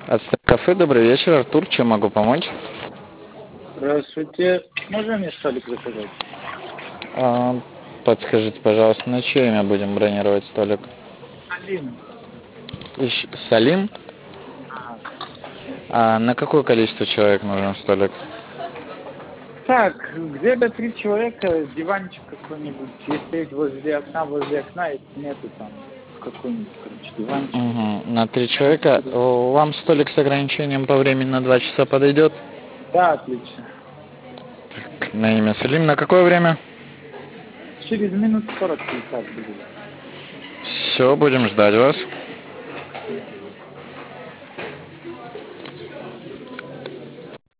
Ацтек кафе, добрый вечер, Артур, чем могу помочь? Здравствуйте. Можно мне столик заказать? А, Подскажите, пожалуйста, на чье имя будем бронировать столик? Один. Салим? А. А на какое количество человек нужен столик? Так, где-то 3 человека, диванчик какой-нибудь, если есть возле окна, если нету там какой-нибудь, короче, диванчик. Угу. На 3 человека. Вам столик с ограничением по времени на 2 часа подойдет? Да, отлично. На имя Салим. На какое время? Через минут 40-50 будет. Все, будем ждать вас.